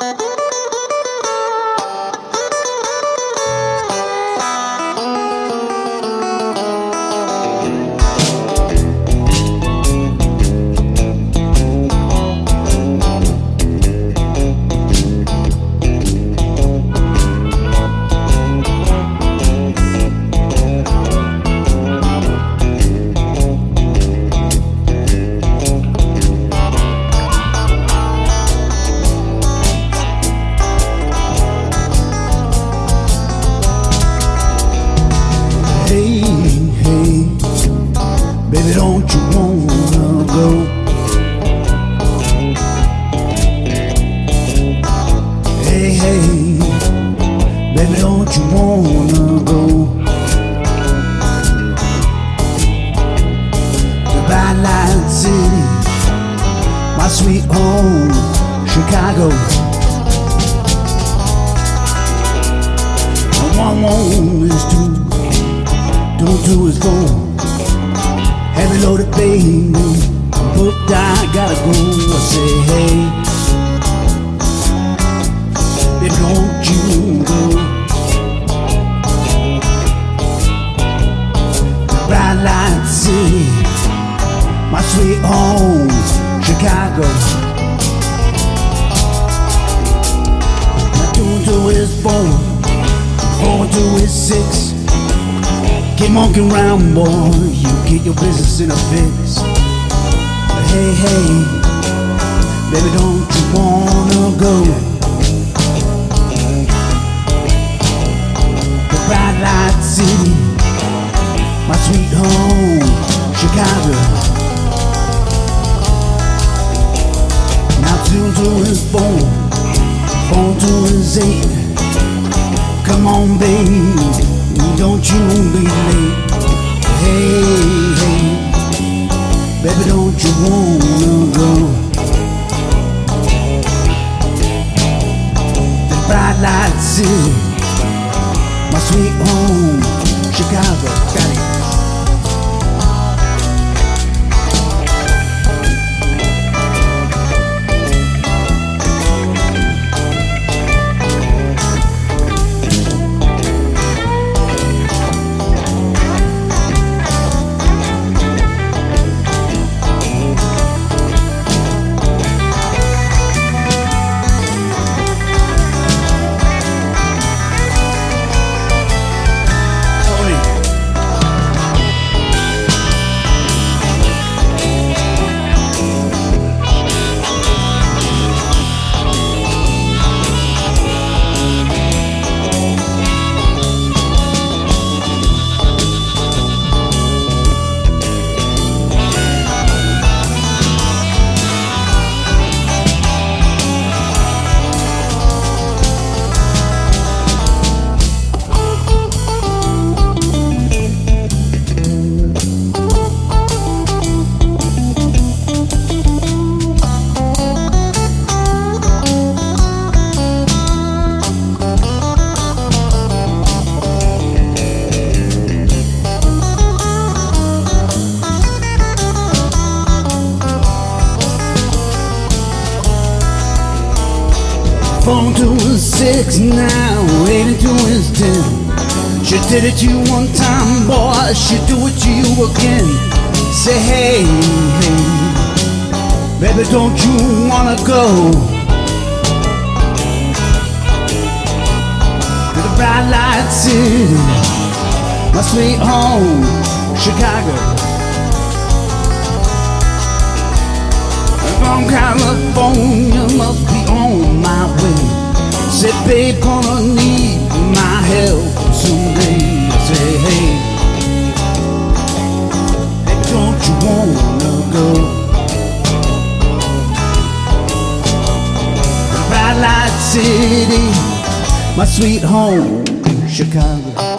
Baby, don't you wanna go? Hey, hey, baby, don't you wanna go? The Bright Light City, my sweet home, Chicago. One is two, two is four. Heavy loaded baby, booked, I gotta go. I say, hey, baby, don't you go? The Bright Light City, my sweet home, Chicago. Now 2 is 4, 4 is 6. Keep monkeying around, boy, you get your business in a fix. Hey, hey, baby, don't you wanna go? The Bright Light City, my sweet home, Chicago. Now 2 is 4, 4 is 8. Come on, baby, don't you be late. Hey, hey, baby, don't you wanna go? The Bright Light City, my sweet home, Chicago. Got it. Phone 2 is 6 now, 8 and 2 is 10. She did it to you one time, boy, she'll do it to you again. Say, hey, hey, baby, don't you wanna go? To the Bright Light City, my sweet home, Chicago. From California, must be on my way. Say, babe, gonna need my help someday. Say, hey, baby, don't you wanna go? The Bright Light City, my sweet home, Chicago.